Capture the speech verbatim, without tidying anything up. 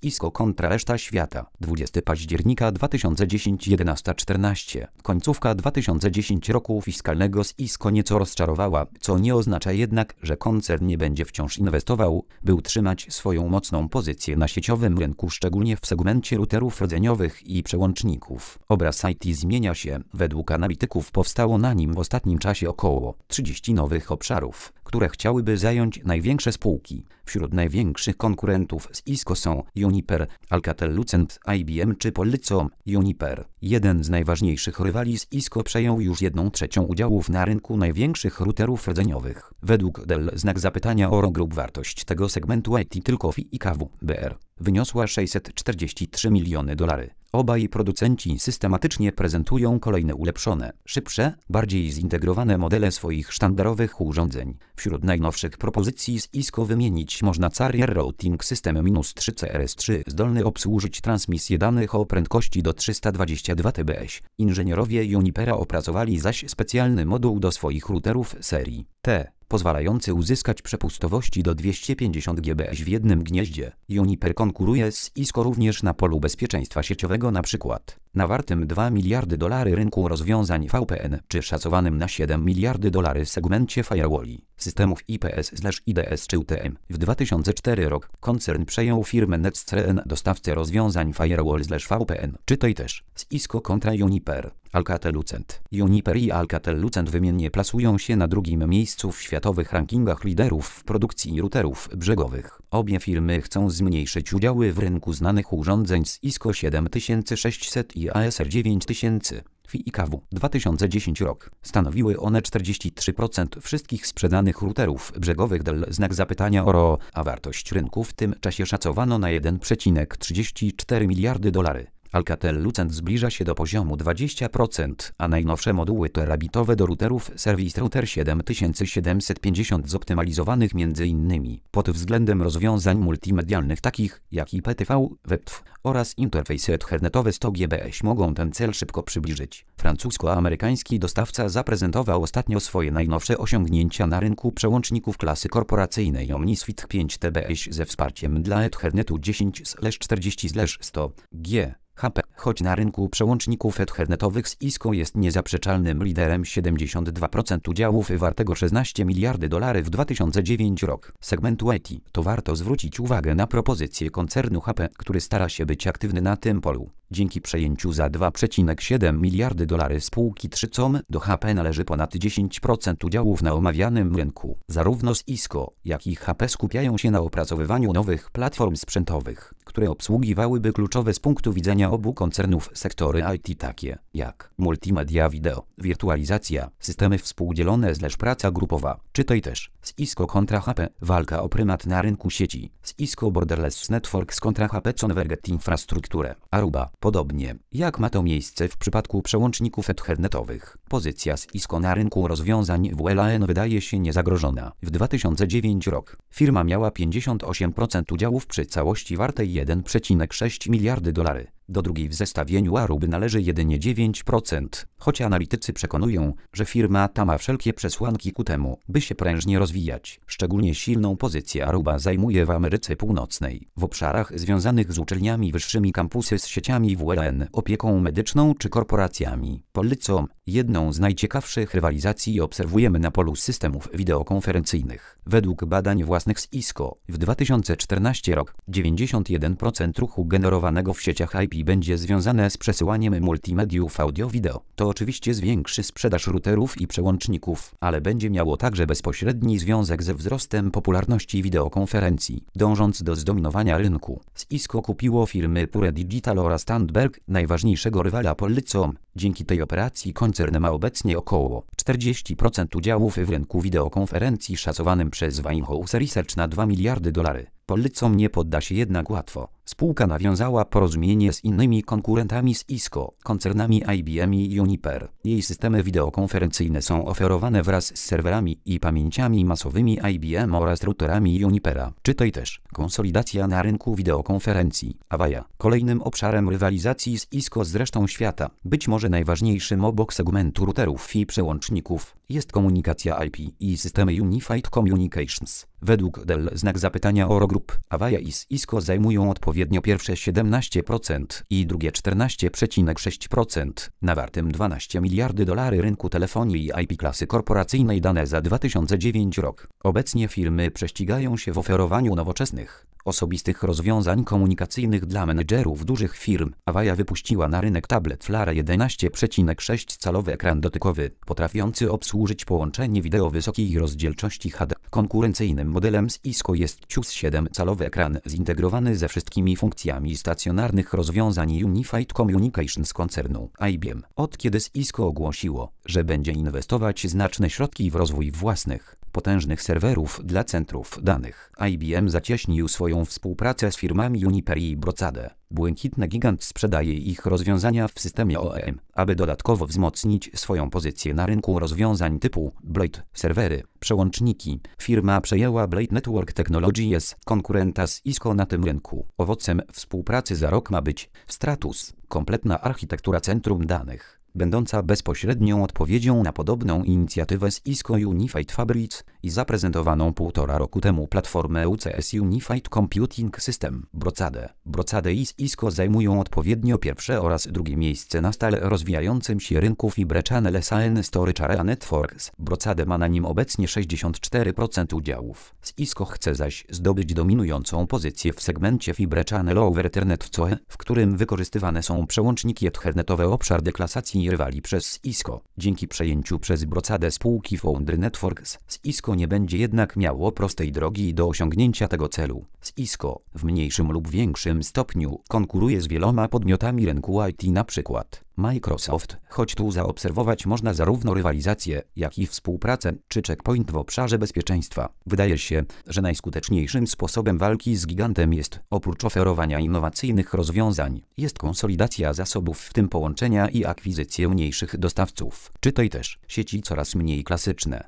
Cisco kontra reszta świata. dwudziestego października dwa tysiące dziesiątego jedenasta czternaście. Końcówka dwa tysiące dziesiątego roku fiskalnego Cisco nieco rozczarowała, co nie oznacza jednak, że koncern nie będzie wciąż inwestował, by utrzymać swoją mocną pozycję na sieciowym rynku, szczególnie w segmencie routerów rdzeniowych i przełączników. Obraz I T zmienia się. Według analityków powstało na nim w ostatnim czasie około trzydziestu nowych obszarów, które chciałyby zająć największe spółki. Wśród największych konkurentów z Cisco są Juniper, Alcatel-Lucent, I B M czy Polycom. Juniper, jeden z najważniejszych rywali z Cisco, przejął już jedną trzecią udziałów na rynku największych routerów rdzeniowych. Według Dell znak zapytania Oro Group wartość tego segmentu I T tylko w I K W B R wyniosła sześćset czterdzieści trzy miliony dolarów. Obaj producenci systematycznie prezentują kolejne ulepszone, szybsze, bardziej zintegrowane modele swoich sztandarowych urządzeń. Wśród najnowszych propozycji z Cisco wymienić można Carrier Routing System trzy C R S trzy, zdolny obsłużyć transmisję danych o prędkości do trzysta dwadzieścia dwa terabitów. Inżynierowie Junipera opracowali zaś specjalny moduł do swoich routerów serii T, pozwalający uzyskać przepustowości do dwieście pięćdziesiąt gigabitów w jednym gnieździe. Juniper konkuruje z Cisco również na polu bezpieczeństwa sieciowego, np. na wartym dwa miliardy dolarów rynku rozwiązań V P N, czy szacowanym na siedem miliardy dolarów segmencie firewalli, systemów I P S/I D S czy U T M. W dwa tysiące czwartym roku koncern przejął firmę NetScreen, dostawcę rozwiązań firewall/V P N. Czytaj też z Cisco kontra Juniper. Alcatel-Lucent. Juniper i Alcatel-Lucent wymiennie plasują się na drugim miejscu w światowych rankingach liderów w produkcji routerów brzegowych. Obie firmy chcą zmniejszyć udziały w rynku znanych urządzeń z Cisco siedem tysięcy sześćset i A S R dziewięć tysięcy. W I K W dwa tysiące dziesiąty rok stanowiły one czterdzieści trzy procent wszystkich sprzedanych routerów brzegowych Dell znak zapytania O R O, a wartość rynku w tym czasie szacowano na jeden przecinek trzydzieści cztery miliardy dolarów. Alcatel-Lucent zbliża się do poziomu dwadzieścia procent, a najnowsze moduły terabitowe do routerów Service Router siedem tysięcy siedemset pięćdziesiąt zoptymalizowanych m.in. pod względem rozwiązań multimedialnych takich jak I P T V, W E P F oraz interfejsy ethernetowe sto gigabitów mogą ten cel szybko przybliżyć. Francusko-amerykański dostawca zaprezentował ostatnio swoje najnowsze osiągnięcia na rynku przełączników klasy korporacyjnej OmniSwitch pięć terabitów ze wsparciem dla Ethernetu dziesięć czterdzieści sto G. H P, choć na rynku przełączników ethernetowych z Cisco jest niezaprzeczalnym liderem, siedemdziesiąt dwa procent udziałów wartego szesnaście miliardy dolarów w dwa tysiące dziewiąty rok segmentu I T, to warto zwrócić uwagę na propozycję koncernu H P, który stara się być aktywny na tym polu. Dzięki przejęciu za dwa przecinek siedem miliardy dolarów spółki trzy C O M do H P należy ponad dziesięć procent udziałów na omawianym rynku. Zarówno Cisco, jak i H P skupiają się na opracowywaniu nowych platform sprzętowych, które obsługiwałyby kluczowe z punktu widzenia obu koncernów sektory I T takie jak multimedia wideo, wirtualizacja, systemy współdzielone zlecz praca grupowa. Czytaj też z Cisco kontra H P, walka o prymat na rynku sieci. Z Cisco Borderless Networks kontra H P Converged Infrastrukturę. Aruba. Podobnie jak ma to miejsce w przypadku przełączników ethernetowych, pozycja z Cisco na rynku rozwiązań W L A N wydaje się niezagrożona. W dwa tysiące dziewiątym roku firma miała pięćdziesiąt osiem procent udziałów przy całości wartej jeden przecinek sześć miliardy dolarów. Do drugiej w zestawieniu Aruby należy jedynie dziewięć procent, choć analitycy przekonują, że firma ta ma wszelkie przesłanki ku temu, by się prężnie rozwijać. Szczególnie silną pozycję Aruba zajmuje w Ameryce Północnej, w obszarach związanych z uczelniami wyższymi, kampusy z sieciami W L A N, opieką medyczną czy korporacjami. Polycom, jedną z najciekawszych rywalizacji obserwujemy na polu systemów wideokonferencyjnych. Według badań własnych z Cisco, w dwa tysiące czternastym roku dziewięćdziesiąt jeden procent ruchu generowanego w sieciach I P będzie związane z przesyłaniem multimediów audio-wideo. To oczywiście zwiększy sprzedaż routerów i przełączników, ale będzie miało także bezpośredni związek ze wzrostem popularności wideokonferencji. Dążąc do zdominowania rynku, Cisco kupiło firmy Pure Digital oraz Tandberg, najważniejszego rywala Polycom. Dzięki tej operacji koncern ma obecnie około czterdzieści procent udziałów w rynku wideokonferencji szacowanym przez Winehouse Research na dwa miliardy dolarów. Polycom nie podda się jednak łatwo. Spółka nawiązała porozumienie z innymi konkurentami z Cisco, koncernami I B M i Juniper. Jej systemy wideokonferencyjne są oferowane wraz z serwerami i pamięciami masowymi I B M oraz routerami Junipera. Czytaj też konsolidacja na rynku wideokonferencji. Avaya, kolejnym obszarem rywalizacji z Cisco z resztą świata, być może najważniejszym obok segmentu routerów i przełączników, jest komunikacja I P i systemy Unified Communications. Według Dell znak zapytania Oro Group, Avaya i Cisco zajmują odpowiednio pierwsze siedemnaście procent i drugie czternaście przecinek sześć procent na wartym dwanaście miliardy dolarów rynku telefonii i I P klasy korporacyjnej. Dane za dwa tysiące dziewiąty rok. Obecnie firmy prześcigają się w oferowaniu nowoczesnych, osobistych rozwiązań komunikacyjnych dla menedżerów dużych firm. Avaya wypuściła na rynek tablet Flare jedenaście przecinek sześć calowy ekran dotykowy, potrafiący obsłużyć połączenie wideo wysokiej rozdzielczości H D. Konkurencyjnym modelem Cisco jest C I U S siedem calowy ekran zintegrowany ze wszystkimi funkcjami stacjonarnych rozwiązań Unified Communications koncernu I B M. Od kiedy Cisco ogłosiło, że będzie inwestować znaczne środki w rozwój własnych, potężnych serwerów dla centrów danych, I B M zacieśnił swoją współpracę z firmami Juniper i Brocade. Błękitny gigant sprzedaje ich rozwiązania w systemie O E M, aby dodatkowo wzmocnić swoją pozycję na rynku rozwiązań typu Blade, serwery, przełączniki. Firma przejęła Blade Network Technologies, konkurenta z Cisco na tym rynku. Owocem współpracy za rok ma być Stratus, kompletna architektura centrum danych, będąca bezpośrednią odpowiedzią na podobną inicjatywę z Cisco Unified Fabrics i zaprezentowaną półtora roku temu platformę U C S Unified Computing System. Brocade. Brocade i Cisco zajmują odpowiednio pierwsze oraz drugie miejsce na stale rozwijającym się rynku Fibre Channel S A N Storage Area Networks. Brocade ma na nim obecnie sześćdziesiąt cztery procent udziałów. Cisco chce zaś zdobyć dominującą pozycję w segmencie Fibre Channel over Ethernet w C O E, w którym wykorzystywane są przełączniki ethernetowe. Obszar deklasacji rywali przez Cisco. Dzięki przejęciu przez Brocade spółki Foundry Networks, Cisco nie będzie jednak miało prostej drogi do osiągnięcia tego celu. Cisco w mniejszym lub większym stopniu konkuruje z wieloma podmiotami rynku I T, na przykład Microsoft, choć tu zaobserwować można zarówno rywalizację, jak i współpracę czy checkpoint w obszarze bezpieczeństwa. Wydaje się, że najskuteczniejszym sposobem walki z gigantem jest, oprócz oferowania innowacyjnych rozwiązań, jest konsolidacja zasobów, w tym połączenia i akwizycje mniejszych dostawców. Czytaj też sieci coraz mniej klasyczne.